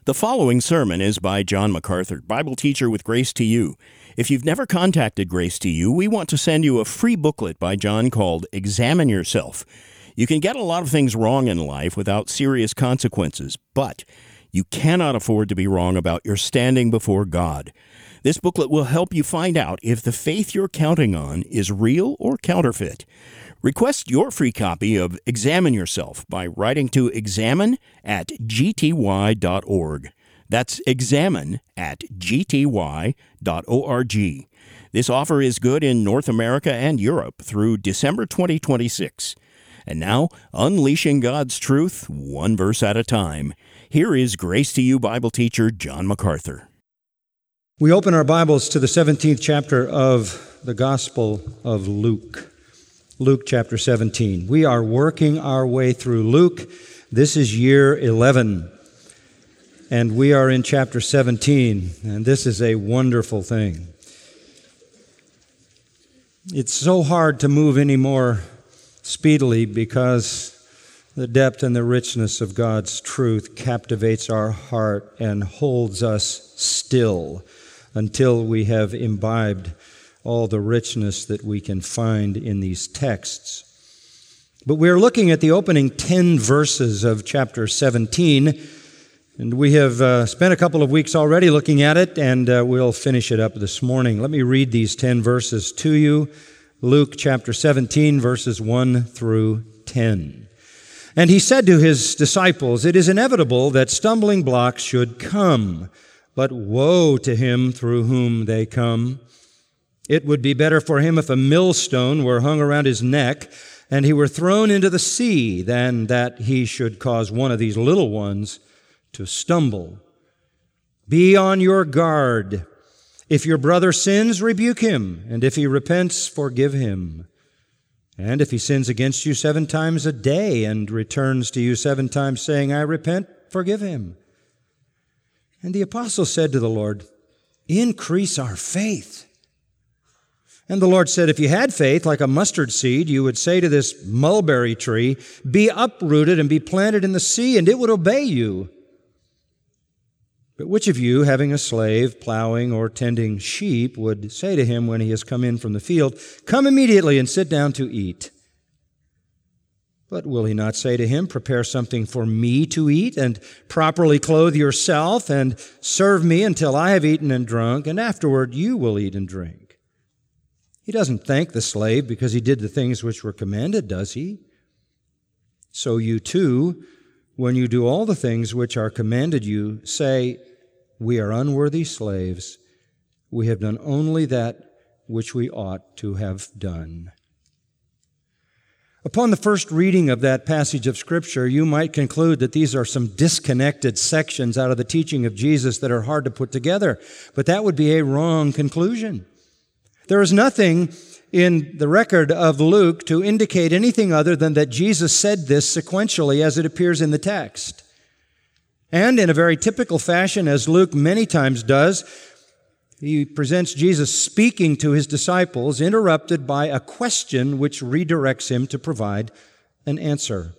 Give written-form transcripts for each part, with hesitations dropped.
The following sermon is by John MacArthur, Bible teacher with Grace to You. If you've never contacted Grace to You, we want to send you a free booklet by John called Examine Yourself. You can get a lot of things wrong in life without serious consequences, but you cannot afford to be wrong about your standing before God. This booklet will help you find out if the faith you're counting on is real or counterfeit. Request your free copy of Examine Yourself by writing to examine@gty.org. That's examine@gty.org. This offer is good in North America and Europe through December 2026. And now, unleashing God's truth, one verse at a time. Here is Grace to You Bible teacher John MacArthur. We open our Bibles to the 17th chapter of the Gospel of Luke. Luke chapter 17. We are working our way through Luke. This is year 11. And we are in chapter 17. And this is a wonderful thing. It's so hard to move any more speedily because the depth and the richness of God's truth captivates our heart and holds us still until we have imbibed all the richness that we can find in these texts. But we're looking at the opening 10 verses of chapter 17, and we have spent a couple of weeks already looking at it, and we'll finish it up this morning. Let me read these 10 verses to you. Luke chapter 17, verses 1 through 10. And he said to his disciples, "It is inevitable that stumbling blocks should come, but woe to him through whom they come. It would be better for him if a millstone were hung around his neck and he were thrown into the sea than that he should cause one of these little ones to stumble. Be on your guard. If your brother sins, rebuke him, and if he repents, forgive him. And if he sins against you 7 times a day and returns to you 7 times saying, 'I repent,' forgive him." And the apostle said to the Lord, "Increase our faith." And the Lord said, "If you had faith like a mustard seed, you would say to this mulberry tree, 'Be uprooted and be planted in the sea,' and it would obey you. But which of you, having a slave plowing or tending sheep, would say to him when he has come in from the field, 'Come immediately and sit down to eat'? But will he not say to him, 'Prepare something for me to eat, and properly clothe yourself, and serve me until I have eaten and drunk, and afterward you will eat and drink'? He doesn't thank the slave because he did the things which were commanded, does he? So you too, when you do all the things which are commanded you, say, 'We are unworthy slaves. We have done only that which we ought to have done.'" Upon the first reading of that passage of Scripture, you might conclude that these are some disconnected sections out of the teaching of Jesus that are hard to put together, but that would be a wrong conclusion. There is nothing in the record of Luke to indicate anything other than that Jesus said this sequentially as it appears in the text. And in a very typical fashion, as Luke many times does, he presents Jesus speaking to his disciples, interrupted by a question which redirects him to provide an answer.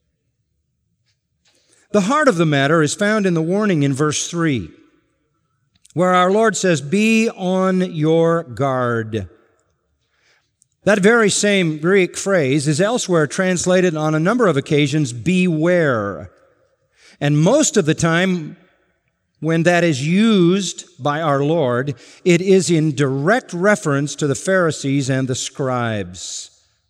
The heart of the matter is found in the warning in verse 3, where our Lord says, "Be on your guard." That very same Greek phrase is elsewhere translated on a number of occasions, "beware." And most of the time, when that is used by our Lord, it is in direct reference to the Pharisees and the scribes.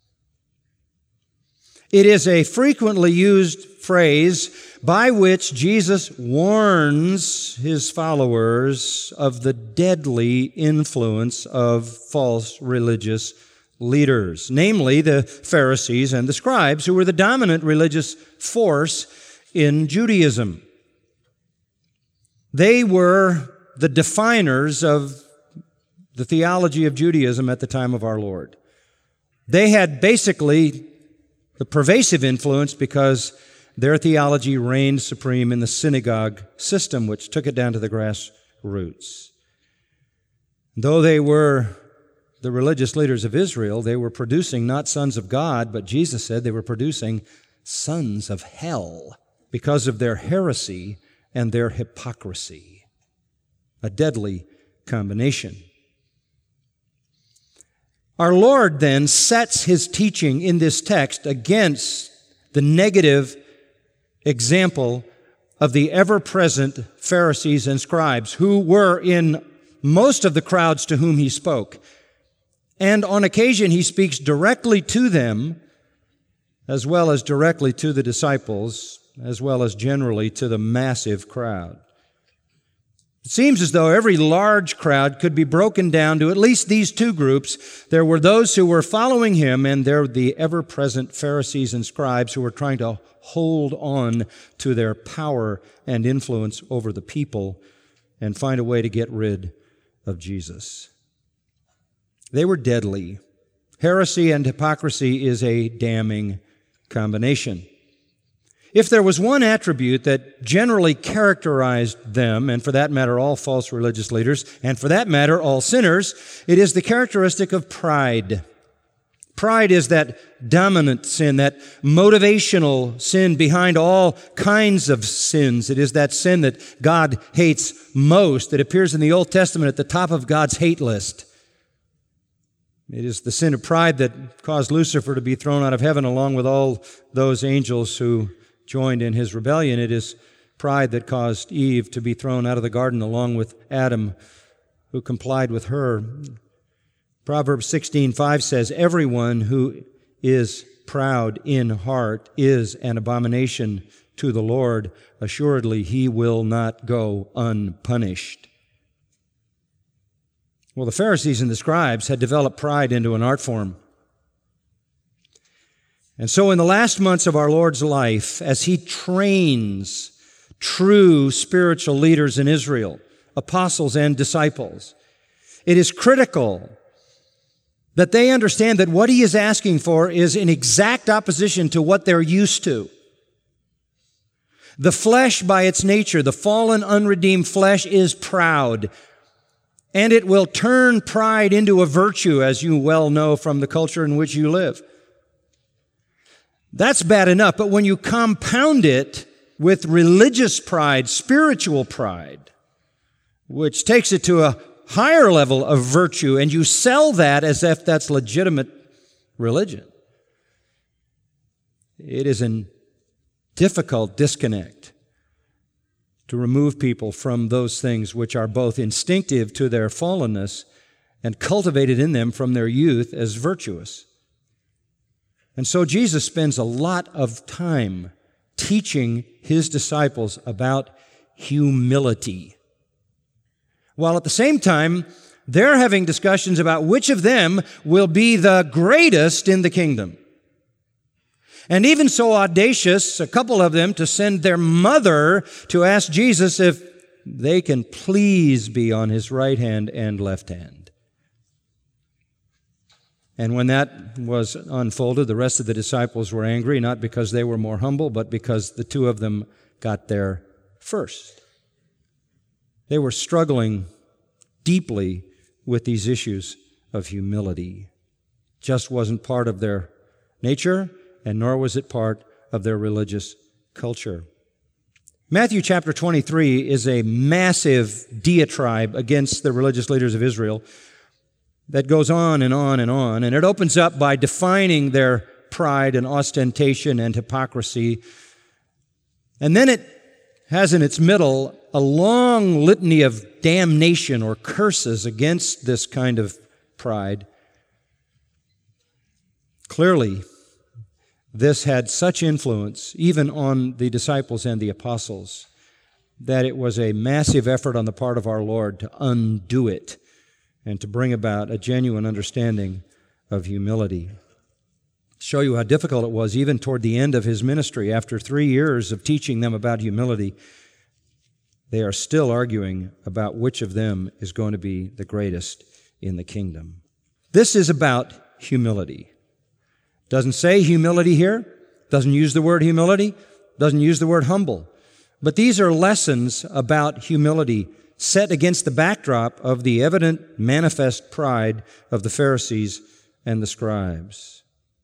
It is a frequently used phrase by which Jesus warns his followers of the deadly influence of false religious leaders, namely the Pharisees and the scribes, who were the dominant religious force in Judaism. They were the definers of the theology of Judaism at the time of our Lord. They had basically the pervasive influence because their theology reigned supreme in the synagogue system, which took it down to the grassroots. Though they were the religious leaders of Israel, they were producing not sons of God, but Jesus said they were producing sons of hell because of their heresy and their hypocrisy. A deadly combination. Our Lord then sets His teaching in this text against the negative example of the ever-present Pharisees and scribes, who were in most of the crowds to whom He spoke. And on occasion He speaks directly to them, as well as directly to the disciples, as well as generally to the massive crowd. It seems as though every large crowd could be broken down to at least these two groups. There were those who were following Him, and there were the ever-present Pharisees and scribes who were trying to hold on to their power and influence over the people and find a way to get rid of Jesus. They were deadly. Heresy and hypocrisy is a damning combination. If there was one attribute that generally characterized them, and for that matter all false religious leaders, and for that matter all sinners, it is the characteristic of pride. Pride is that dominant sin, that motivational sin behind all kinds of sins. It is that sin that God hates most. It appears in the Old Testament at the top of God's hate list. It is the sin of pride that caused Lucifer to be thrown out of heaven along with all those angels who joined in his rebellion. It is pride that caused Eve to be thrown out of the garden along with Adam, who complied with her. Proverbs 16:5 says, "Everyone who is proud in heart is an abomination to the Lord. Assuredly, He will not go unpunished." Well, the Pharisees and the scribes had developed pride into an art form. And so in the last months of our Lord's life, as He trains true spiritual leaders in Israel, apostles and disciples, it is critical that they understand that what He is asking for is in exact opposition to what they're used to. The flesh, by its nature, the fallen, unredeemed flesh, is proud. And it will turn pride into a virtue, as you well know from the culture in which you live. That's bad enough, but when you compound it with religious pride, spiritual pride, which takes it to a higher level of virtue, and you sell that as if that's legitimate religion, it is a difficult disconnect to remove people from those things which are both instinctive to their fallenness and cultivated in them from their youth as virtuous. And so Jesus spends a lot of time teaching His disciples about humility, while at the same time they're having discussions about which of them will be the greatest in the kingdom. And even so audacious, a couple of them, to send their mother to ask Jesus if they can please be on His right hand and left hand. And when that was unfolded, the rest of the disciples were angry, not because they were more humble, but because the two of them got there first. They were struggling deeply with these issues of humility. Just wasn't part of their nature, and nor was it part of their religious culture. Matthew chapter 23 is a massive diatribe against the religious leaders of Israel that goes on and on and on, and it opens up by defining their pride and ostentation and hypocrisy. And then it has in its middle a long litany of damnation or curses against this kind of pride. Clearly, this had such influence, even on the disciples and the apostles, that it was a massive effort on the part of our Lord to undo it and to bring about a genuine understanding of humility. To show you how difficult it was, even toward the end of His ministry, after 3 years of teaching them about humility, they are still arguing about which of them is going to be the greatest in the kingdom. This is about humility. Doesn't say humility here, doesn't use the word humility, doesn't use the word humble. But these are lessons about humility set against the backdrop of the evident, manifest pride of the Pharisees and the scribes.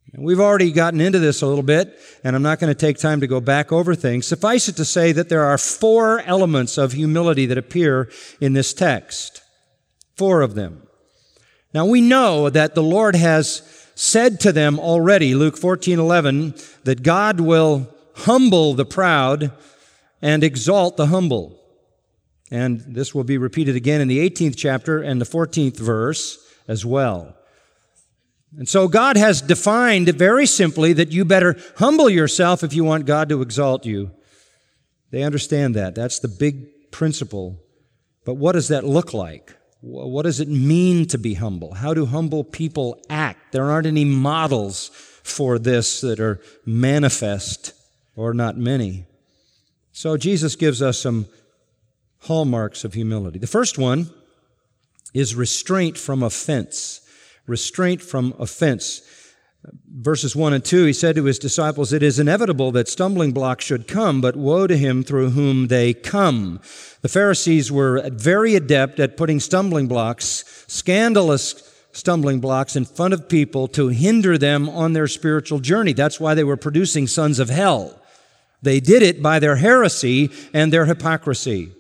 We've already gotten into this a little bit, and I'm not going to take time to go back over things. Suffice it to say that there are 4 elements of humility that appear in this text. 4 of them. Now we know that the Lord has said to them already, Luke 14:11, that God will humble the proud and exalt the humble. And this will be repeated again in the 18th chapter and the 14th verse as well. And so God has defined very simply that you better humble yourself if you want God to exalt you. They understand that. That's the big principle. But what does that look like? What does it mean to be humble? How do humble people act? There aren't any models for this that are manifest, or not many. So Jesus gives us some hallmarks of humility. The first one is restraint from offense. Restraint from offense. Verses 1 and 2, he said to his disciples, "It is inevitable that stumbling blocks should come, but woe to him through whom they come." The Pharisees were very adept at putting stumbling blocks, scandalous stumbling blocks, in front of people to hinder them on their spiritual journey. That's why they were producing sons of hell. They did it by their heresy and their hypocrisy.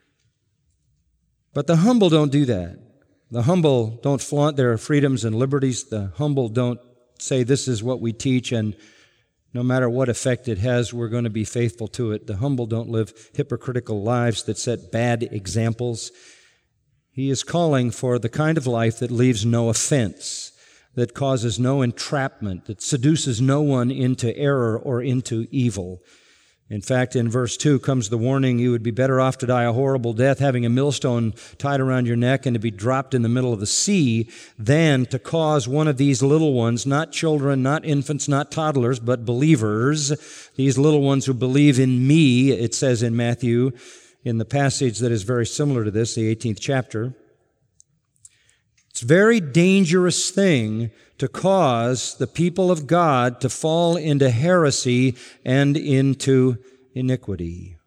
But the humble don't do that. The humble don't flaunt their freedoms and liberties. The humble don't say this is what we teach, and no matter what effect it has, we're going to be faithful to it. The humble don't live hypocritical lives that set bad examples. He is calling for the kind of life that leaves no offense, that causes no entrapment, that seduces no one into error or into evil. In fact, in verse 2 comes the warning, you would be better off to die a horrible death, having a millstone tied around your neck and to be dropped in the middle of the sea, than to cause one of these little ones, not children, not infants, not toddlers, but believers, these little ones who believe in me, it says in Matthew, in the passage that is very similar to this, the 18th chapter. It's a very dangerous thing to cause the people of God to fall into heresy and into iniquity.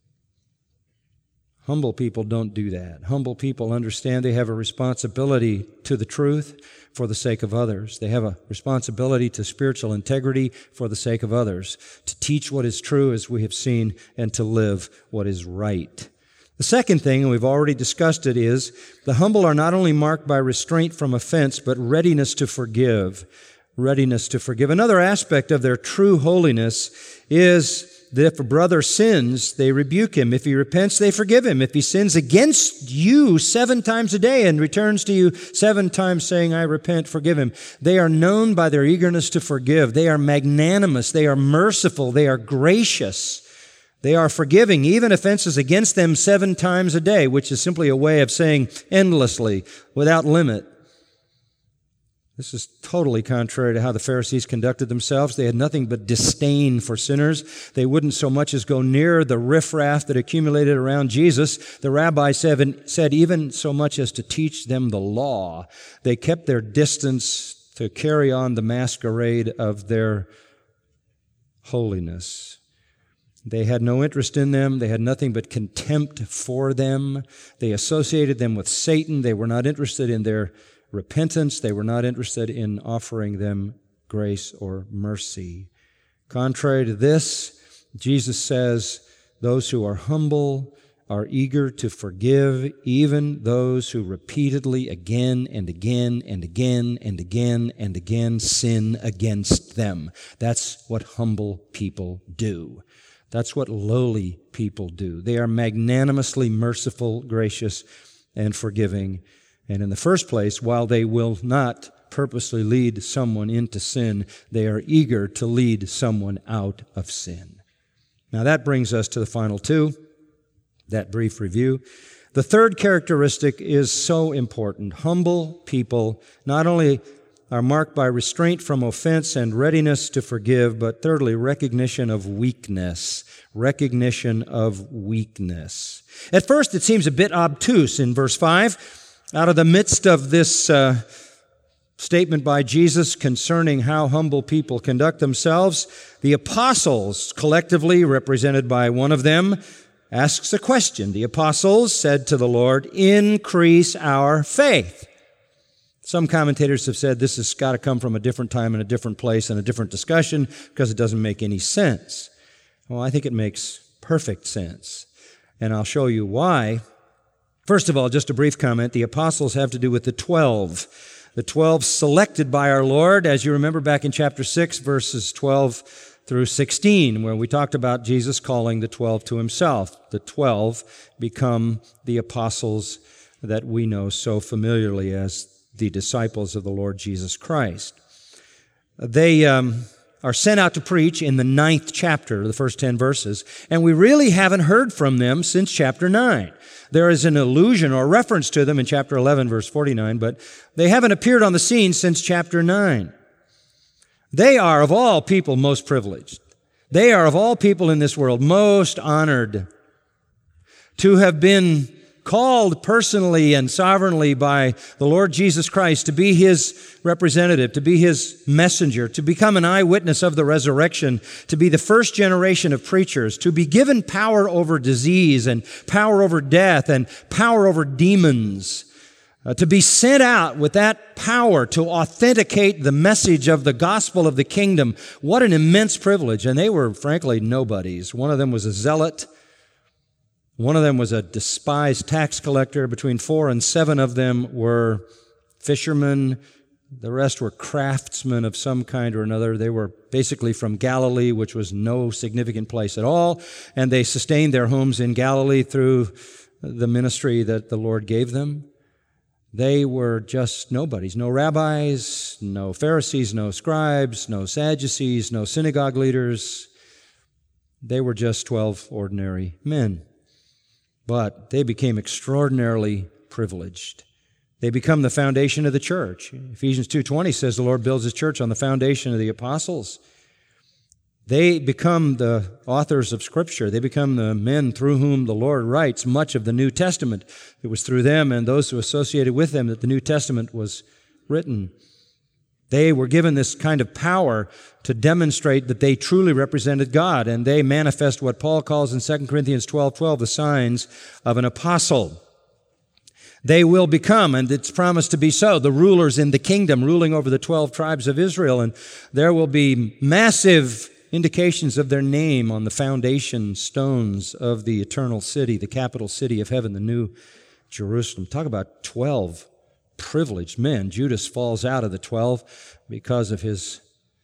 Humble people don't do that. Humble people understand they have a responsibility to the truth for the sake of others. They have a responsibility to spiritual integrity for the sake of others, to teach what is true as we have seen and to live what is right. The second thing, and we've already discussed it, is the humble are not only marked by restraint from offense, but readiness to forgive. Readiness to forgive. Another aspect of their true holiness is that if a brother sins, they rebuke him. If he repents, they forgive him. If he sins against you 7 times a day and returns to you 7 times saying, I repent, forgive him. They are known by their eagerness to forgive. They are magnanimous. They are merciful. They are gracious. They are forgiving even offenses against them 7 times a day, which is simply a way of saying endlessly, without limit. This is totally contrary to how the Pharisees conducted themselves. They had nothing but disdain for sinners. They wouldn't so much as go near the riffraff that accumulated around Jesus. The rabbis said even so much as to teach them the law. They kept their distance to carry on the masquerade of their holiness. They had no interest in them. They had nothing but contempt for them. They associated them with Satan. They were not interested in their repentance. They were not interested in offering them grace or mercy. Contrary to this, Jesus says, those who are humble are eager to forgive even those who repeatedly again and again and again and again and again sin against them. That's what humble people do. That's what lowly people do. They are magnanimously merciful, gracious, and forgiving. And in the first place, while they will not purposely lead someone into sin, they are eager to lead someone out of sin. Now that brings us to the final 2, that brief review. The third characteristic is so important. Humble people not only are marked by restraint from offense and readiness to forgive, but thirdly, recognition of weakness. Recognition of weakness. At first, it seems a bit obtuse in verse 5. Out of the midst of this statement by Jesus concerning how humble people conduct themselves, the apostles, collectively represented by one of them, asks a question. The apostles said to the Lord, "Increase our faith." Some commentators have said this has got to come from a different time and a different place and a different discussion because it doesn't make any sense. Well, I think it makes perfect sense, and I'll show you why. First of all, just a brief comment. The apostles have to do with the 12. The 12 selected by our Lord, as you remember back in chapter 6, verses 12 through 16, where we talked about Jesus calling the 12 to himself. The 12 become the apostles that we know so familiarly as the disciples of the Lord Jesus Christ. They are sent out to preach in the 9th chapter, the first 10 verses, and we really haven't heard from them since chapter 9. There is an allusion or reference to them in chapter 11, verse 49, but they haven't appeared on the scene since chapter 9. They are, of all people, most privileged. They are, of all people in this world, most honored to have been called personally and sovereignly by the Lord Jesus Christ to be His representative, to be His messenger, to become an eyewitness of the resurrection, to be the first generation of preachers, to be given power over disease and power over death and power over demons, to be sent out with that power to authenticate the message of the gospel of the kingdom. What an immense privilege. And they were, frankly, nobodies. One of them was a zealot. One of them was a despised tax collector. Between 4 and 7 of them were fishermen. The rest were craftsmen of some kind or another. They were basically from Galilee, which was no significant place at all, and they sustained their homes in Galilee through the ministry that the Lord gave them. They were just nobodies. No rabbis, no Pharisees, no scribes, no Sadducees, no synagogue leaders. They were just 12 ordinary men. But they became extraordinarily privileged. They become the foundation of the church. Ephesians 2:20 says the Lord builds His church on the foundation of the apostles. They become the authors of Scripture. They become the men through whom the Lord writes much of the New Testament. It was through them and those who associated with them that the New Testament was written. They were given this kind of power to demonstrate that they truly represented God, and they manifest what Paul calls in 2 Corinthians 12:12 the signs of an apostle. They will become, and it's promised to be so, the rulers in the kingdom, ruling over the 12 tribes of Israel, and there will be massive indications of their name on the foundation stones of the eternal city, the capital city of heaven, the New Jerusalem. Talk about 12 privileged men. Judas falls out of the 12 because of his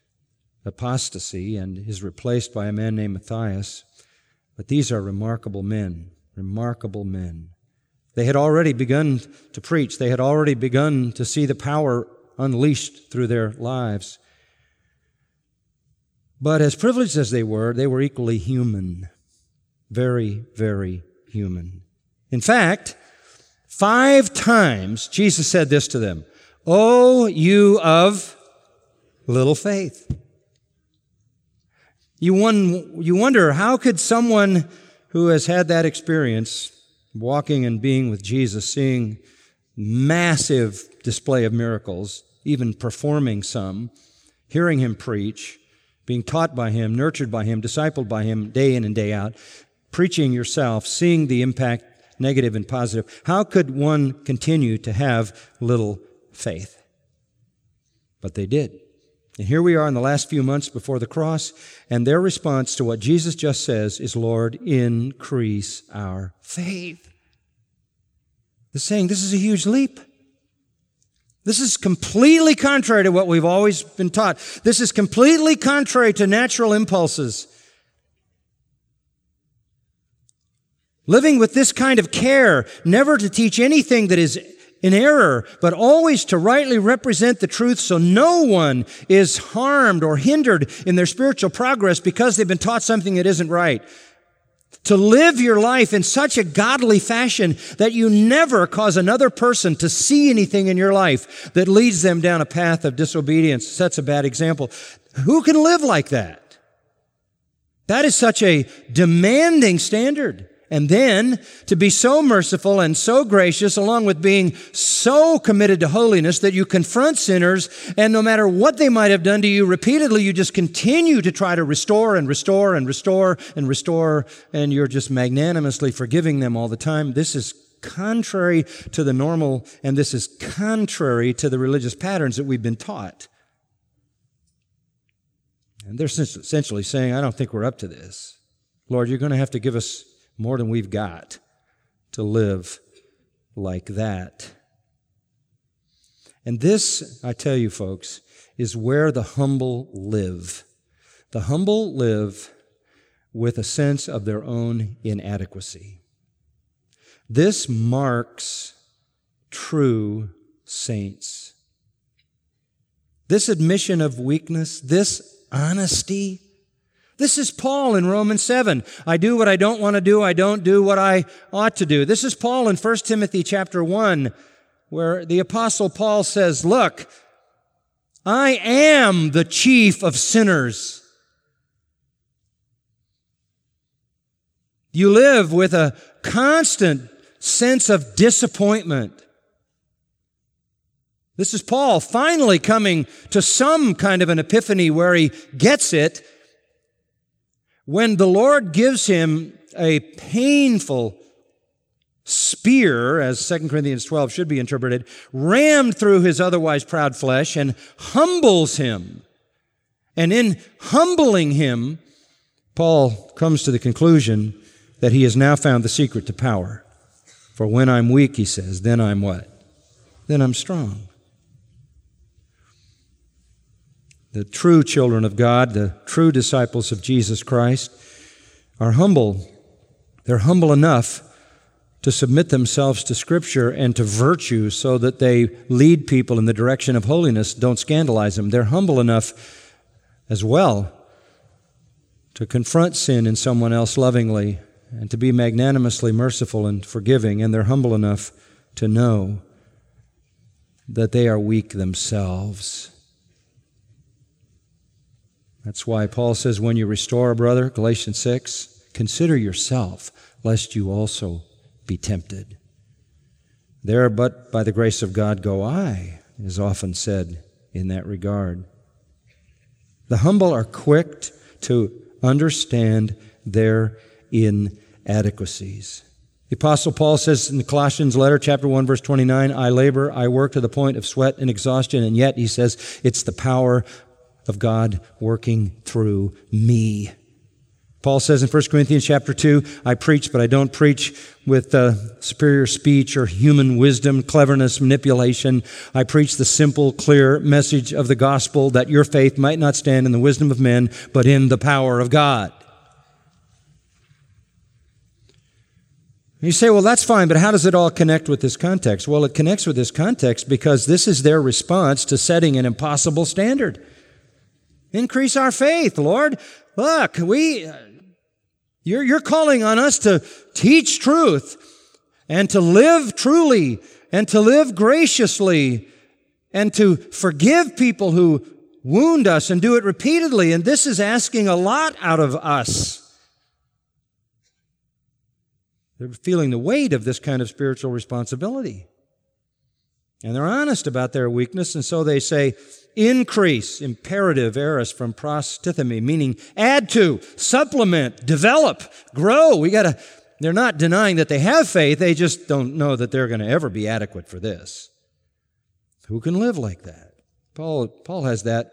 apostasy and is replaced by a man named Matthias. But these are remarkable men, remarkable men. They had already begun to preach. They had already begun to see the power unleashed through their lives. But as privileged as they were equally human. Very, very human. In fact, 5 times Jesus said this to them, "O you of little faith." You wonder, how could someone who has had that experience, walking and being with Jesus, seeing massive display of miracles, even performing some, hearing Him preach, being taught by Him, nurtured by Him, discipled by Him day in and day out, preaching yourself, seeing the impact, negative and positive, how could one continue to have little faith? But they did. And here we are in the last few months before the cross, and their response to what Jesus just says is, "Lord, increase our faith." They're saying this is a huge leap. This is completely contrary to what we've always been taught. This is completely contrary to natural impulses. Living with this kind of care, never to teach anything that is in error, but always to rightly represent the truth so no one is harmed or hindered in their spiritual progress because they've been taught something that isn't right. To live your life in such a godly fashion that you never cause another person to see anything in your life that leads them down a path of disobedience, sets a bad example. Who can live like that? That is such a demanding standard. And then to be so merciful and so gracious, along with being so committed to holiness that you confront sinners, and no matter what they might have done to you repeatedly, you just continue to try to restore and restore and restore and restore, and you're just magnanimously forgiving them all the time. This is contrary to the normal, and this is contrary to the religious patterns that we've been taught. And they're essentially saying, I don't think we're up to this. Lord, you're going to have to give us more than we've got to live like that. And this, I tell you folks, is where the humble live. The humble live with a sense of their own inadequacy. This marks true saints. This admission of weakness, this honesty, this is Paul in Romans 7. I do what I don't want to do. I don't do what I ought to do. This is Paul in 1 Timothy chapter 1, where the Apostle Paul says, look, I am the chief of sinners. You live with a constant sense of disappointment. This is Paul finally coming to some kind of an epiphany where he gets it when the Lord gives him a painful spear, as 2 Corinthians 12 should be interpreted, rammed through his otherwise proud flesh and humbles him. And in humbling him, Paul comes to the conclusion that he has now found the secret to power. For when I'm weak, he says, then I'm what? Then I'm strong. The true children of God, the true disciples of Jesus Christ, are humble. They're humble enough to submit themselves to Scripture and to virtue so that they lead people in the direction of holiness, don't scandalize them. They're humble enough as well to confront sin in someone else lovingly and to be magnanimously merciful and forgiving, and they're humble enough to know that they are weak themselves. That's why Paul says, when you restore a brother, Galatians 6, consider yourself, lest you also be tempted. There but by the grace of God go I, is often said in that regard. The humble are quick to understand their inadequacies. The Apostle Paul says in the Colossians letter, chapter 1, verse 29, I labor, I work to the point of sweat and exhaustion, and yet, he says, it's the power of God working through me. Paul says in 1 Corinthians chapter 2, I preach, but I don't preach with superior speech or human wisdom, cleverness, manipulation. I preach the simple, clear message of the gospel that your faith might not stand in the wisdom of men, but in the power of God. You say, well, that's fine, but how does it all connect with this context? Well, it connects with this context because this is their response to setting an impossible standard. Increase our faith, Lord. Look, you're calling on us to teach truth and to live truly and to live graciously and to forgive people who wound us and do it repeatedly. And this is asking a lot out of us. They're feeling the weight of this kind of spiritual responsibility. And they're honest about their weakness, and so they say, increase, imperative aorist from prostithemi, meaning add to, supplement, develop, grow. They're not denying that they have faith, they just don't know that they're going to ever be adequate for this. Who can live like that? Paul has that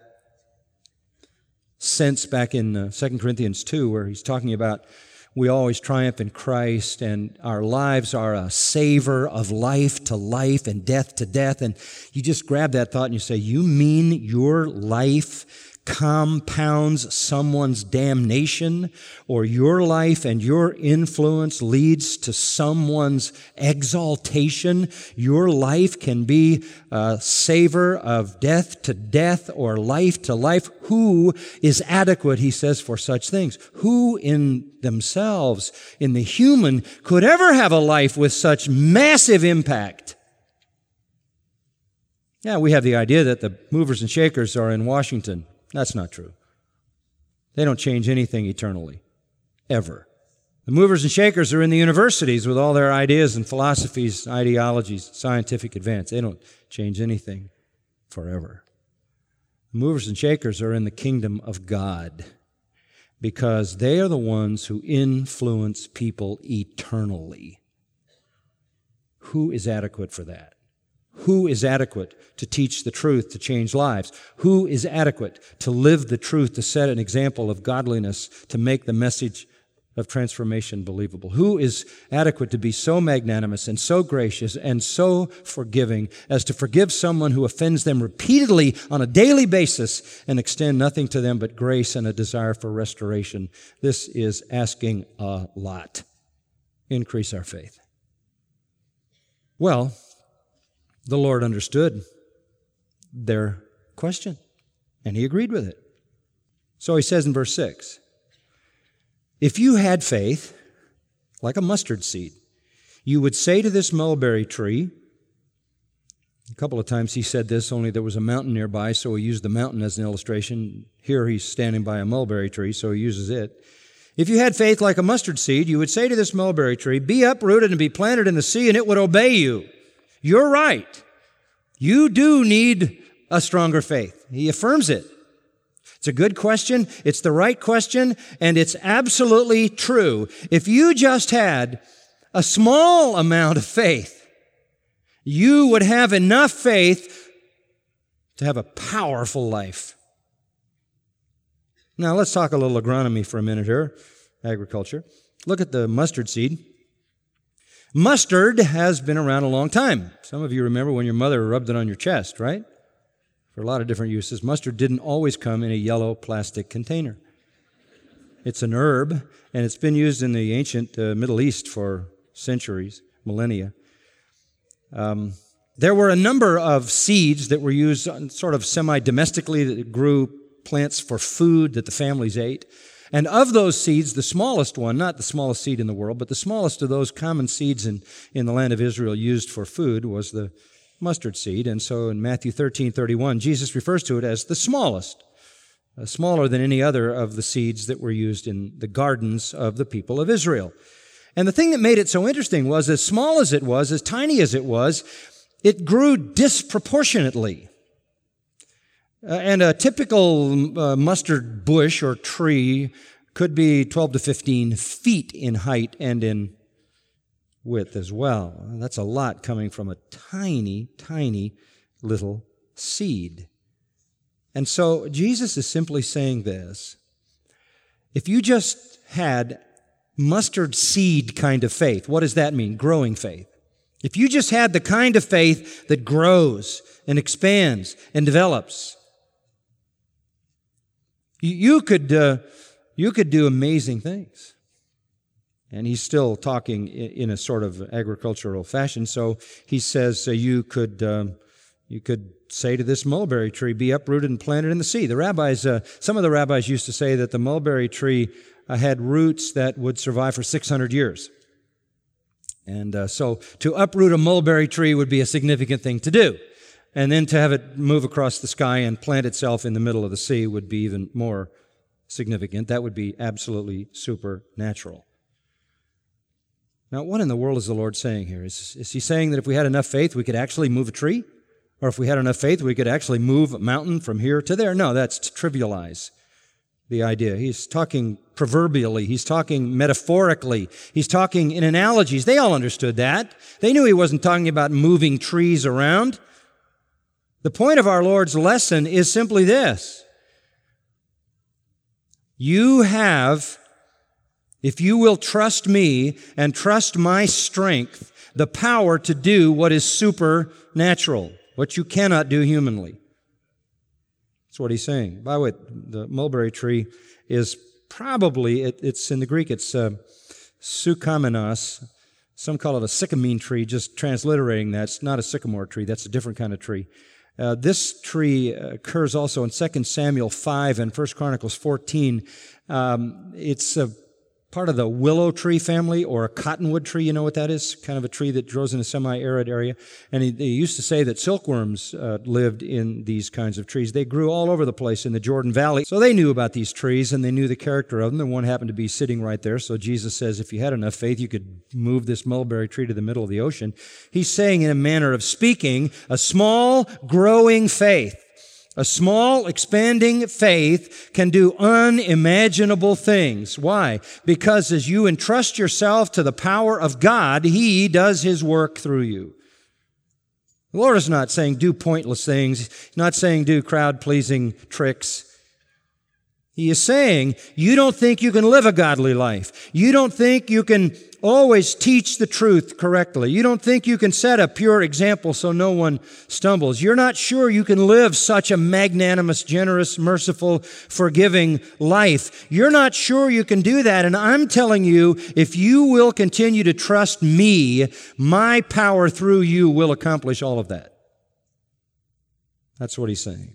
sense back in 2 Corinthians 2, where he's talking about we always triumph in Christ, and our lives are a savor of life to life and death to death. And you just grab that thought and you say, you mean your life compounds someone's damnation, or your life and your influence leads to someone's exaltation? Your life can be a savor of death to death or life to life. Who is adequate, he says, for such things? Who in themselves, in the human, could ever have a life with such massive impact? Yeah, we have the idea that the movers and shakers are in Washington. That's not true. They don't change anything eternally, ever. The movers and shakers are in the universities with all their ideas and philosophies, ideologies, scientific advance. They don't change anything forever. The movers and shakers are in the kingdom of God because they are the ones who influence people eternally. Who is adequate for that? Who is adequate to teach the truth, to change lives? Who is adequate to live the truth, to set an example of godliness, to make the message of transformation believable? Who is adequate to be so magnanimous and so gracious and so forgiving as to forgive someone who offends them repeatedly on a daily basis and extend nothing to them but grace and a desire for restoration? This is asking a lot. Increase our faith. Well, the Lord understood their question, and He agreed with it. So He says in verse 6, if you had faith like a mustard seed, you would say to this mulberry tree, a couple of times He said this, only there was a mountain nearby, so He used the mountain as an illustration. Here He's standing by a mulberry tree, so He uses it. If you had faith like a mustard seed, you would say to this mulberry tree, be uprooted and be planted in the sea, and it would obey you. You're right. You do need a stronger faith. He affirms it. It's a good question. It's the right question, and it's absolutely true. If you just had a small amount of faith, you would have enough faith to have a powerful life. Now, let's talk a little agronomy for a minute here, agriculture. Look at the mustard seed. Mustard has been around a long time. Some of you remember when your mother rubbed it on your chest, right? For a lot of different uses. Mustard didn't always come in a yellow plastic container. It's an herb, and it's been used in the ancient Middle East for centuries, millennia. There were a number of seeds that were used sort of semi-domestically that grew plants for food that the families ate. And of those seeds, the smallest one, not the smallest seed in the world, but the smallest of those common seeds in the land of Israel used for food was the mustard seed. And so in Matthew 13:31, Jesus refers to it as the smallest, smaller than any other of the seeds that were used in the gardens of the people of Israel. And the thing that made it so interesting was, as small as it was, as tiny as it was, it grew disproportionately. And a typical mustard bush or tree could be 12 to 15 feet in height and in width as well. That's a lot coming from a tiny, tiny little seed. And so Jesus is simply saying this. If you just had mustard seed kind of faith, what does that mean? Growing faith. If you just had the kind of faith that grows and expands and develops, you could do amazing things. And he's still talking in a sort of agricultural fashion. So he says you could say to this mulberry tree, be uprooted and planted in the sea. The rabbis, some of the rabbis used to say that the mulberry tree had roots that would survive for 600 years. And so to uproot a mulberry tree would be a significant thing to do. And then to have it move across the sky and plant itself in the middle of the sea would be even more significant. That would be absolutely supernatural. Now, what in the world is the Lord saying here? Is He saying that if we had enough faith, we could actually move a tree? Or if we had enough faith, we could actually move a mountain from here to there? No, that's to trivialize the idea. He's talking proverbially. He's talking metaphorically. He's talking in analogies. They all understood that. They knew He wasn't talking about moving trees around. The point of our Lord's lesson is simply this. You have, if you will trust me and trust my strength, the power to do what is supernatural, what you cannot do humanly. That's what he's saying. By the way, the mulberry tree is probably, it's in the Greek, it's sukamenos. Some call it a sycamine tree, just transliterating that. It's not a sycamore tree. That's a different kind of tree. This tree occurs also in 2 Samuel 5 and 1 Chronicles 14. It's a part of the willow tree family or a cottonwood tree. You know what that is? Kind of a tree that grows in a semi-arid area. And they used to say that silkworms lived in these kinds of trees. They grew all over the place in the Jordan Valley. So they knew about these trees and they knew the character of them. And one happened to be sitting right there. So Jesus says if you had enough faith, you could move this mulberry tree to the middle of the ocean. He's saying in a manner of speaking, a small growing faith, A small, expanding faith can do unimaginable things. Why? Because as you entrust yourself to the power of God, He does His work through you. The Lord is not saying do pointless things. He's not saying do crowd-pleasing tricks. He is saying you don't think you can live a godly life. You don't think you can always teach the truth correctly. You don't think you can set a pure example so no one stumbles. You're not sure you can live such a magnanimous, generous, merciful, forgiving life. You're not sure you can do that. And I'm telling you, if you will continue to trust me, my power through you will accomplish all of that. That's what he's saying.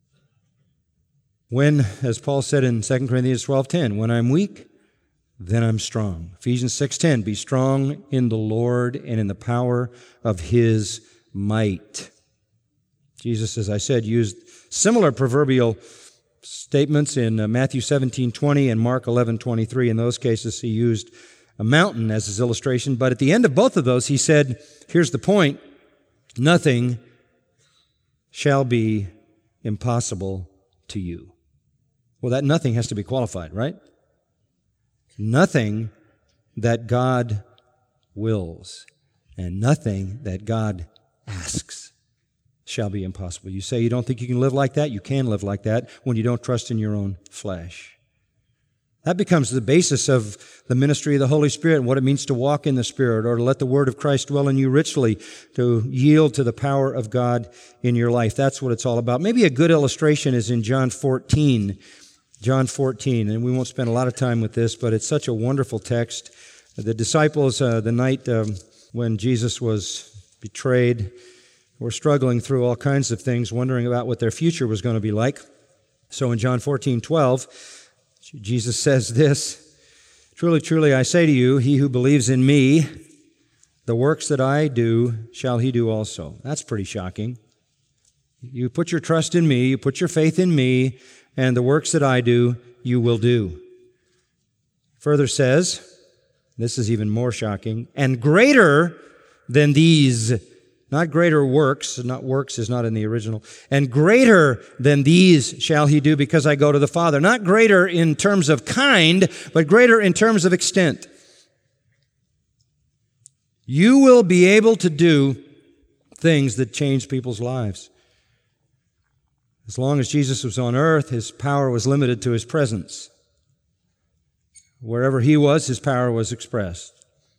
When, as Paul said in 2 Corinthians 12:10, when I'm weak, then I'm strong. Ephesians 6:10, be strong in the Lord and in the power of His might. Jesus, as I said, used similar proverbial statements in Matthew 17:20 and Mark 11:23. In those cases, He used a mountain as His illustration. But at the end of both of those, He said, here's the point, nothing shall be impossible to you. Well, that nothing has to be qualified, right? Nothing that God wills and nothing that God asks shall be impossible. You say you don't think you can live like that? You can live like that when you don't trust in your own flesh. That becomes the basis of the ministry of the Holy Spirit and what it means to walk in the Spirit or to let the Word of Christ dwell in you richly, to yield to the power of God in your life. That's what it's all about. Maybe a good illustration is in John 14. John 14, and we won't spend a lot of time with this, but it's such a wonderful text. The disciples, the night when Jesus was betrayed, were struggling through all kinds of things, wondering about what their future was going to be like. So in John 14:12, Jesus says this, truly, truly, I say to you, he who believes in me, the works that I do, shall he do also. That's pretty shocking. You put your trust in me, you put your faith in me, and the works that I do, you will do. Further says, this is even more shocking, and greater than these, not greater works, not works is not in the original, and greater than these shall he do because I go to the Father. Not greater in terms of kind, but greater in terms of extent. You will be able to do things that change people's lives. As long as Jesus was on earth, His power was limited to His presence. Wherever He was, His power was expressed.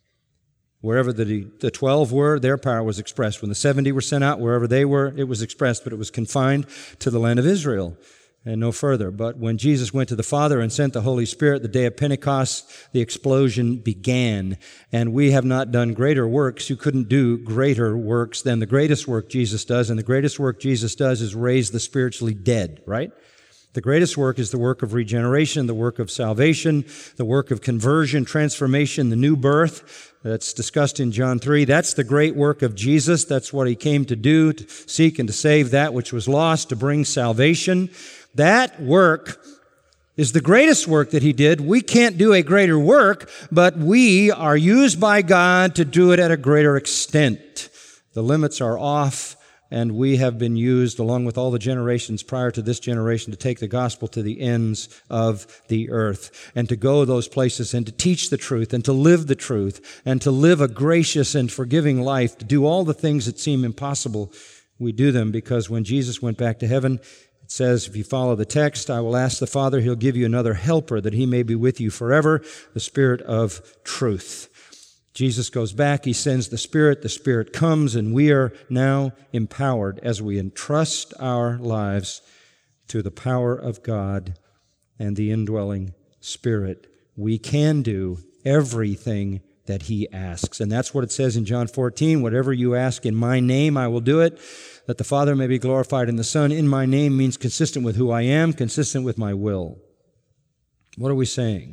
Wherever the 12 were, their power was expressed. When the 70 were sent out, wherever they were, it was expressed, but it was confined to the land of Israel and no further. But when Jesus went to the Father and sent the Holy Spirit, the day of Pentecost, the explosion began. And we have not done greater works. You couldn't do greater works than the greatest work Jesus does. And the greatest work Jesus does is raise the spiritually dead, right? The greatest work is the work of regeneration, the work of salvation, the work of conversion, transformation, the new birth that's discussed in John 3. That's the great work of Jesus. That's what He came to do, to seek and to save that which was lost, to bring salvation. That work is the greatest work that He did. We can't do a greater work, but we are used by God to do it at a greater extent. The limits are off, and we have been used, along with all the generations prior to this generation, to take the gospel to the ends of the earth and to go those places and to teach the truth and to live the truth and to live a gracious and forgiving life, to do all the things that seem impossible. We do them because when Jesus went back to heaven, it says, if you follow the text, I will ask the Father, He'll give you another helper that He may be with you forever, the Spirit of truth. Jesus goes back, He sends the Spirit comes, and we are now empowered as we entrust our lives to the power of God and the indwelling Spirit. We can do everything that He asks. And that's what it says in John 14, whatever you ask in my name, I will do it, that the Father may be glorified in the Son. In my name means consistent with who I am, consistent with my will. What are we saying?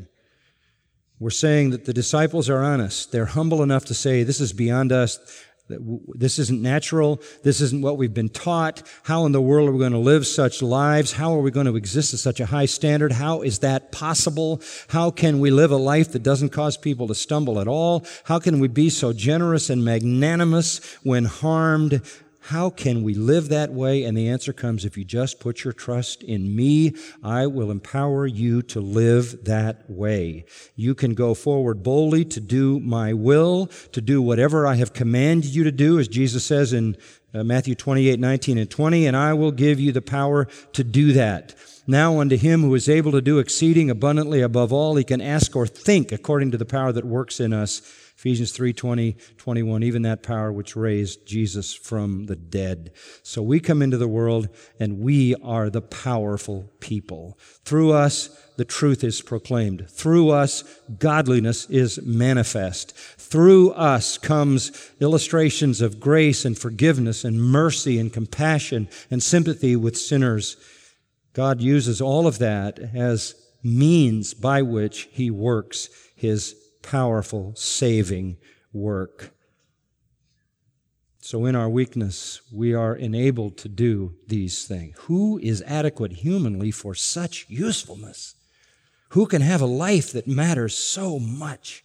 We're saying that the disciples are honest. They're humble enough to say, this is beyond us. This isn't natural. This isn't what we've been taught. How in the world are we going to live such lives? How are we going to exist at such a high standard? How is that possible? How can we live a life that doesn't cause people to stumble at all? How can we be so generous and magnanimous when harmed? How can we live that way? And the answer comes, if you just put your trust in me, I will empower you to live that way. You can go forward boldly to do my will, to do whatever I have commanded you to do, as Jesus says in Matthew 28:19 and 20, and I will give you the power to do that. Now unto him who is able to do exceeding abundantly above all he can ask or think, according to the power that works in us. Ephesians 3:20, 21, even that power which raised Jesus from the dead. So we come into the world and we are the powerful people. Through us, the truth is proclaimed. Through us, godliness is manifest. Through us comes illustrations of grace and forgiveness and mercy and compassion and sympathy with sinners. God uses all of that as means by which he works his powerful saving work. So in our weakness, we are enabled to do these things. Who is adequate humanly for such usefulness? Who can have a life that matters so much?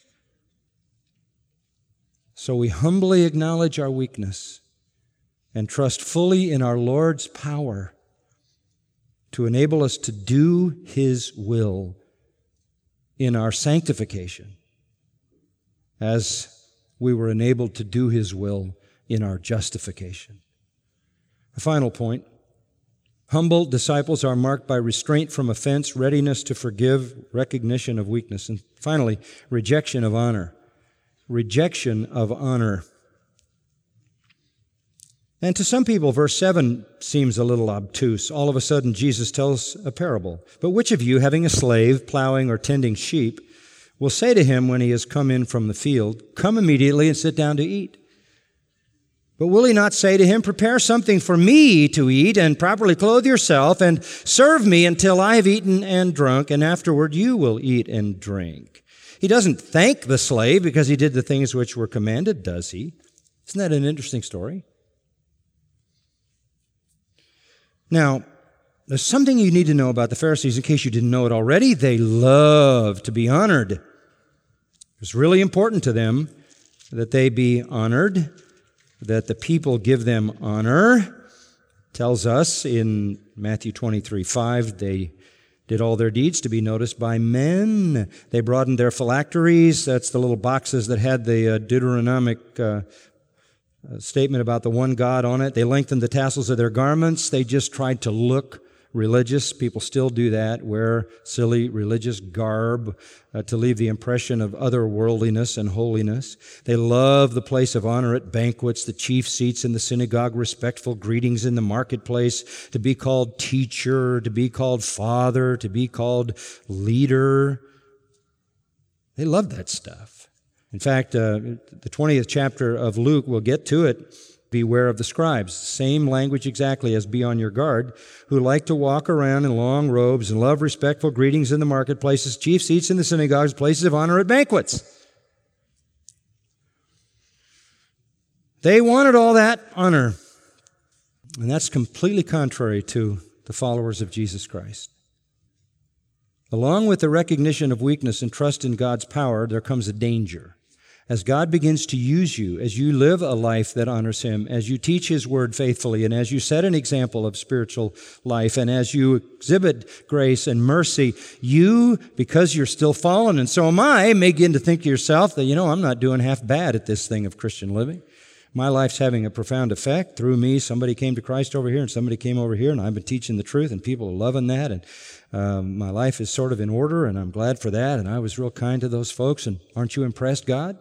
So we humbly acknowledge our weakness and trust fully in our Lord's power to enable us to do his will in our sanctification, as we were enabled to do his will in our justification. A final point. Humble disciples are marked by restraint from offense, readiness to forgive, recognition of weakness, and finally, rejection of honor. Rejection of honor. And to some people, verse 7 seems a little obtuse. All of a sudden, Jesus tells a parable. But which of you, having a slave plowing or tending sheep, will say to him when he has come in from the field, come immediately and sit down to eat? But will he not say to him, prepare something for me to eat, and properly clothe yourself, and serve me until I have eaten and drunk, and afterward you will eat and drink? He doesn't thank the slave because he did the things which were commanded, does he? Isn't that an interesting story? Now, there's something you need to know about the Pharisees in case you didn't know it already. They love to be honored. It's really important to them that they be honored, that the people give them honor. It tells us in Matthew 23:5, they did all their deeds to be noticed by men. They broadened their phylacteries. That's the little boxes that had the Deuteronomic statement about the one God on it. They lengthened the tassels of their garments. They just tried to look religious. People still do that, wear silly religious garb to leave the impression of otherworldliness and holiness. They love the place of honor at banquets, the chief seats in the synagogue, respectful greetings in the marketplace, to be called teacher, to be called father, to be called leader. They love that stuff. In fact, the 20th chapter of Luke, we'll get to it, beware of the scribes. Same language exactly as be on your guard, who like to walk around in long robes and love respectful greetings in the marketplaces, chief seats in the synagogues, places of honor at banquets. They wanted all that honor. And that's completely contrary to the followers of Jesus Christ. Along with the recognition of weakness and trust in God's power, there comes a danger. As God begins to use you, as you live a life that honors him, as you teach his word faithfully, and as you set an example of spiritual life, and as you exhibit grace and mercy, you, because you're still fallen, and so am I, may begin to think to yourself that, I'm not doing half bad at this thing of Christian living. My life's having a profound effect. Through me, somebody came to Christ over here, and somebody came over here, and I've been teaching the truth, and people are loving that, and my life is sort of in order, and I'm glad for that, and I was real kind to those folks, and aren't you impressed, God?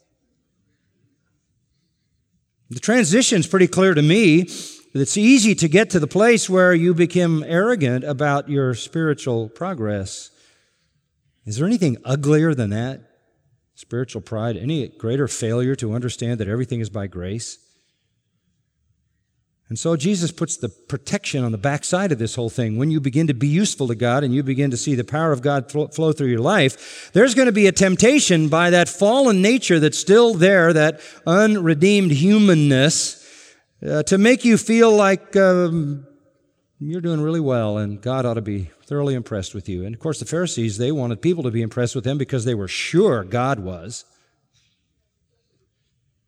The transition's pretty clear to me. It's easy to get to the place where you become arrogant about your spiritual progress. Is there anything uglier than that? Spiritual pride, any greater failure to understand that everything is by grace? And so Jesus puts the protection on the backside of this whole thing. When you begin to be useful to God and you begin to see the power of God flow through your life, there's going to be a temptation by that fallen nature that's still there, that unredeemed humanness, to make you feel like you're doing really well and God ought to be thoroughly impressed with you. And of course the Pharisees, they wanted people to be impressed with them because they were sure God was.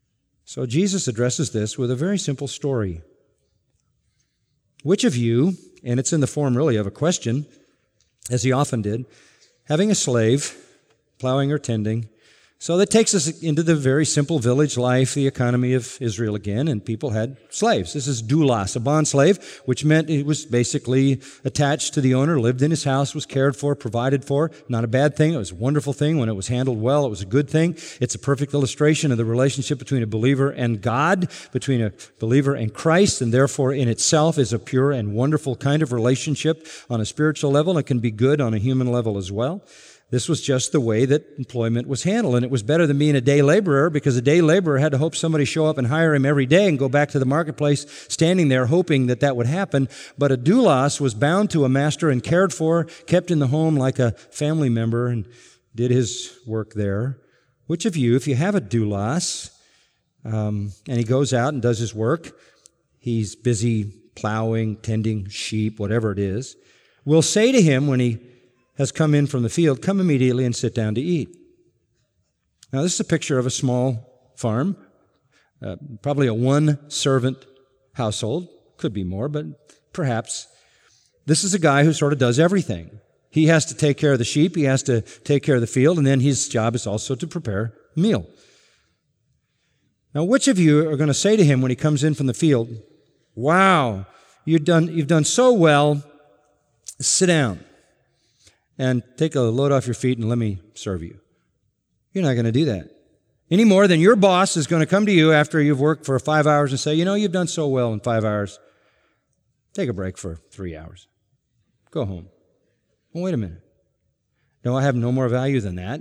So Jesus addresses this with a very simple story. Which of you, and it's in the form really of a question, as he often did, having a slave, plowing or tending. So that takes us into the very simple village life, the economy of Israel again, and people had slaves. This is doulos, a bond slave, which meant it was basically attached to the owner, lived in his house, was cared for, provided for. Not a bad thing. It was a wonderful thing. When it was handled well, it was a good thing. It's a perfect illustration of the relationship between a believer and God, between a believer and Christ, and therefore in itself is a pure and wonderful kind of relationship on a spiritual level. It can be good on a human level as well. This was just the way that employment was handled, and it was better than being a day laborer, because a day laborer had to hope somebody show up and hire him every day and go back to the marketplace standing there hoping that that would happen. But a doulos was bound to a master and cared for, kept in the home like a family member, and did his work there. Which of you, if you have a doulos, and he goes out and does his work, he's busy plowing, tending sheep, whatever it is, will say to him when he has come in from the field, come immediately and sit down to eat. Now, this is a picture of a small farm, probably a one-servant household. Could be more, but perhaps. This is a guy who sort of does everything. He has to take care of the sheep, he has to take care of the field, and then his job is also to prepare a meal. Now, which of you are going to say to him when he comes in from the field, wow, you've done so well, sit down and take a load off your feet and let me serve you? You're not going to do that. Any more than your boss is going to come to you after you've worked for 5 hours and say, you've done so well in 5 hours. Take a break for 3 hours. Go home. Well, wait a minute. No, I have no more value than that.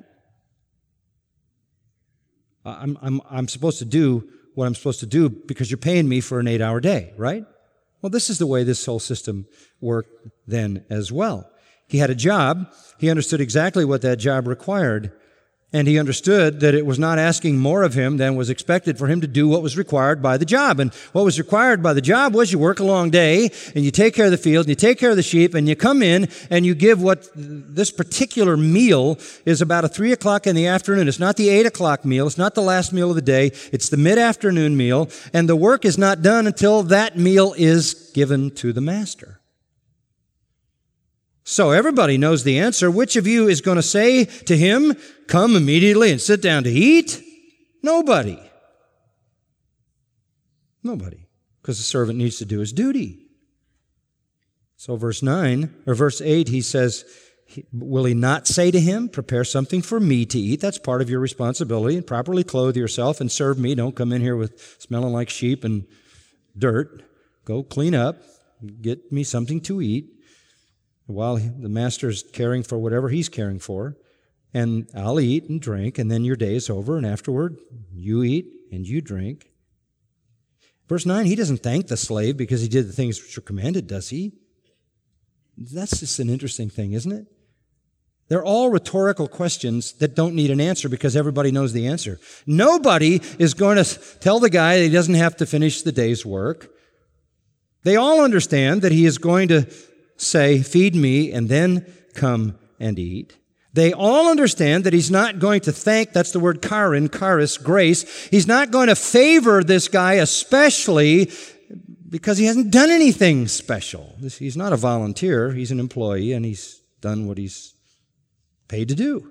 I'm supposed to do what I'm supposed to do because you're paying me for an 8-hour day, right? Well, this is the way this whole system worked then as well. He had a job. He understood exactly what that job required. And he understood that it was not asking more of him than was expected for him to do what was required by the job. And what was required by the job was you work a long day, and you take care of the field, and you take care of the sheep, and you come in, and you give what this particular meal is about a 3 o'clock in the afternoon. It's not the 8 o'clock meal. It's not the last meal of the day. It's the mid-afternoon meal. And the work is not done until that meal is given to the master. So everybody knows the answer. Which of you is going to say to him, come immediately and sit down to eat? Nobody. Nobody. Because the servant needs to do his duty. So verse 8, he says, will he not say to him, prepare something for me to eat? That's part of your responsibility. And properly clothe yourself and serve me. Don't come in here with smelling like sheep and dirt. Go clean up. Get me something to eat while the master's caring for whatever he's caring for, and I'll eat and drink, and then your day is over, and afterward, you eat and you drink. Verse 9, he doesn't thank the slave because he did the things which are commanded, does he? That's just an interesting thing, isn't it? They're all rhetorical questions that don't need an answer because everybody knows the answer. Nobody is going to tell the guy that he doesn't have to finish the day's work. They all understand that he is going to say, feed me, and then come and eat. They all understand that he's not going to thank, that's the word charis, grace. He's not going to favor this guy especially because he hasn't done anything special. He's not a volunteer. He's an employee, and he's done what he's paid to do.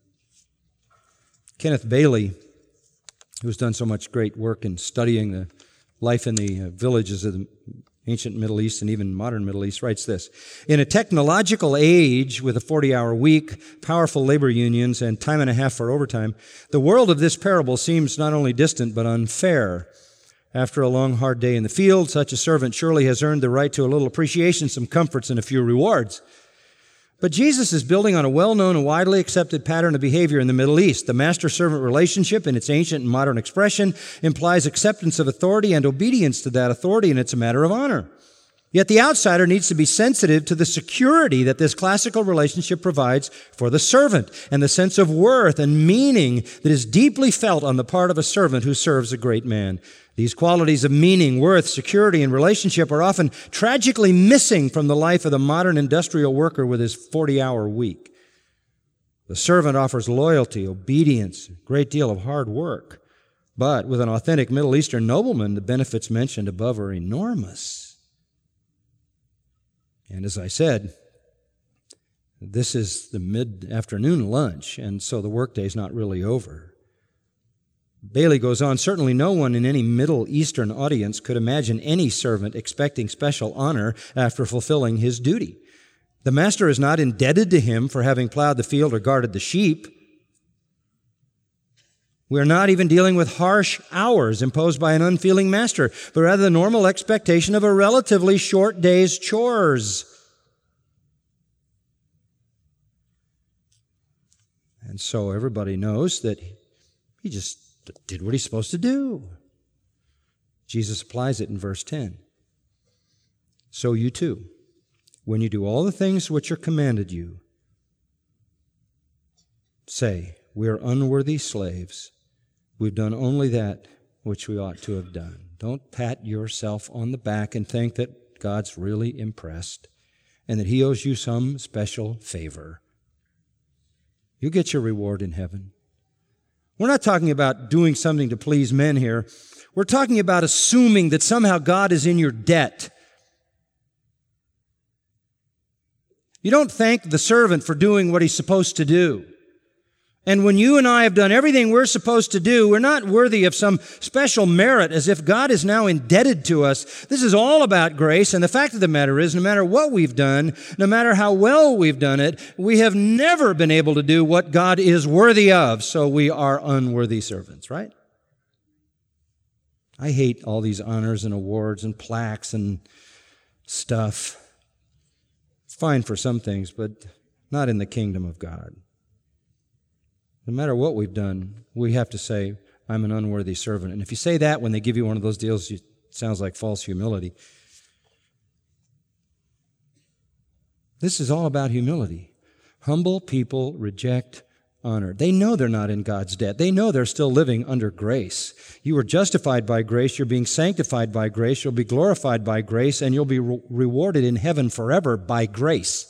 Kenneth Bailey, who's done so much great work in studying the life in the villages of the ancient Middle East and even modern Middle East, writes this: in a technological age with a 40-hour week, powerful labor unions, and time and a half for overtime, the world of this parable seems not only distant but unfair. After a long, hard day in the field, such a servant surely has earned the right to a little appreciation, some comforts, and a few rewards. But Jesus is building on a well-known and widely accepted pattern of behavior in the Middle East. The master-servant relationship, in its ancient and modern expression, implies acceptance of authority and obedience to that authority, and it's a matter of honor. Yet the outsider needs to be sensitive to the security that this classical relationship provides for the servant and the sense of worth and meaning that is deeply felt on the part of a servant who serves a great man. These qualities of meaning, worth, security, and relationship are often tragically missing from the life of the modern industrial worker with his 40-hour week. The servant offers loyalty, obedience, a great deal of hard work. But with an authentic Middle Eastern nobleman, the benefits mentioned above are enormous. And as I said, this is the mid-afternoon lunch, and so the workday's not really over. Bailey goes on, certainly no one in any Middle Eastern audience could imagine any servant expecting special honor after fulfilling his duty. The master is not indebted to him for having plowed the field or guarded the sheep. We are not even dealing with harsh hours imposed by an unfeeling master, but rather the normal expectation of a relatively short day's chores. And so everybody knows that he just did what he's supposed to do. Jesus applies it in verse 10. So you too, when you do all the things which are commanded you, say, we are unworthy slaves. We've done only that which we ought to have done. Don't pat yourself on the back and think that God's really impressed and that He owes you some special favor. You get your reward in heaven. We're not talking about doing something to please men here. We're talking about assuming that somehow God is in your debt. You don't thank the servant for doing what he's supposed to do. And when you and I have done everything we're supposed to do, we're not worthy of some special merit as if God is now indebted to us. This is all about grace, and the fact of the matter is, no matter what we've done, no matter how well we've done it, we have never been able to do what God is worthy of, so we are unworthy servants, right? I hate all these honors and awards and plaques and stuff. It's fine for some things, but not in the kingdom of God. No matter what we've done, we have to say, I'm an unworthy servant. And if you say that when they give you one of those deals, it sounds like false humility. This is all about humility. Humble people reject honor. They know they're not in God's debt. They know they're still living under grace. You were justified by grace. You're being sanctified by grace. You'll be glorified by grace, and you'll be rewarded in heaven forever by grace.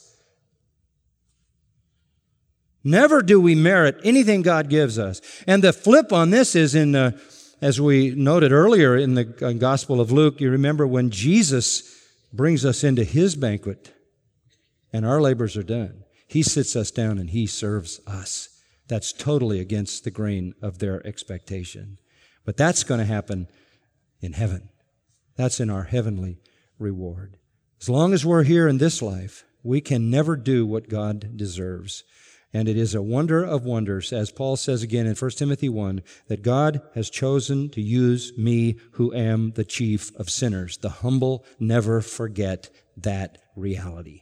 Never do we merit anything God gives us. And the flip on this is as we noted earlier in the Gospel of Luke, you remember when Jesus brings us into His banquet and our labors are done, He sits us down and He serves us. That's totally against the grain of their expectation. But that's going to happen in heaven. That's in our heavenly reward. As long as we're here in this life, we can never do what God deserves. And it is a wonder of wonders, as Paul says again in 1 Timothy 1, that God has chosen to use me who am the chief of sinners. The humble never forget that reality.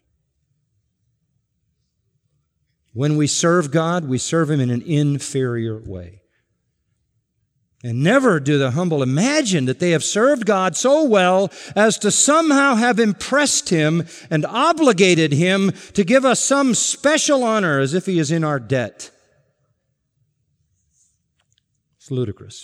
When we serve God, we serve Him in an inferior way. And never do the humble imagine that they have served God so well as to somehow have impressed Him and obligated Him to give us some special honor as if He is in our debt. It's ludicrous.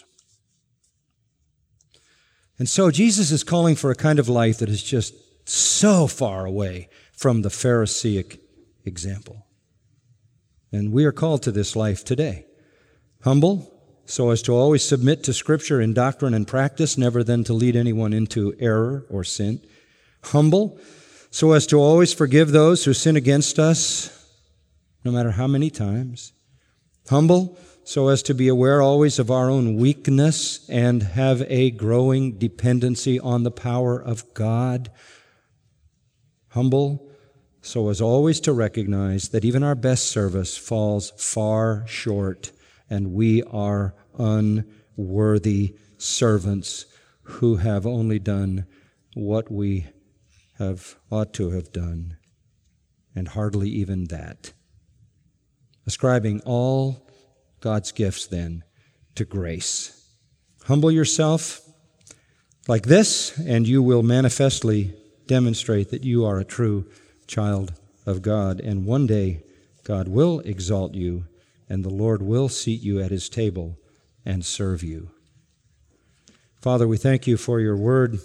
And so Jesus is calling for a kind of life that is just so far away from the Pharisaic example. And we are called to this life today. Humble, so as to always submit to Scripture in doctrine and practice, never then to lead anyone into error or sin. Humble, so as to always forgive those who sin against us, no matter how many times. Humble, so as to be aware always of our own weakness and have a growing dependency on the power of God. Humble, so as always to recognize that even our best service falls far short, and we are unworthy servants who have only done what we ought to have done, and hardly even that. Ascribing all God's gifts then to grace. Humble yourself like this, and you will manifestly demonstrate that you are a true child of God. And one day, God will exalt you, and the Lord will seat you at His table and serve you. Father, we thank You for Your word.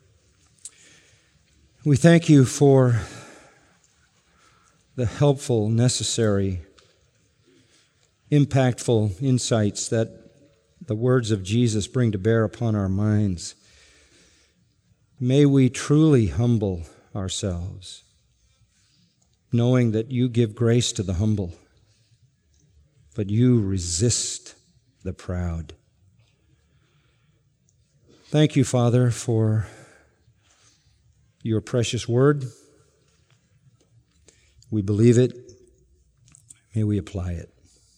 We thank You for the helpful, necessary, impactful insights that the words of Jesus bring to bear upon our minds. May we truly humble ourselves, knowing that you give grace to the humble, but you resist the proud. Thank you, Father, for your precious word. We believe it. May we apply it.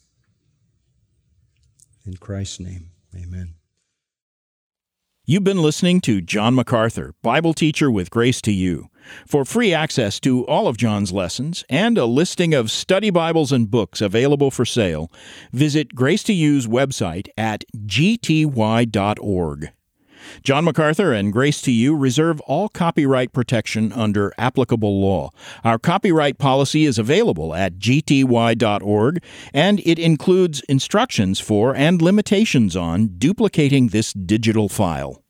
In Christ's name, amen. You've been listening to John MacArthur, Bible teacher with Grace to You. For free access to all of John's lessons and a listing of study Bibles and books available for sale, visit Grace to You's website at gty.org. John MacArthur and Grace to You reserve all copyright protection under applicable law. Our copyright policy is available at gty.org, and it includes instructions for and limitations on duplicating this digital file.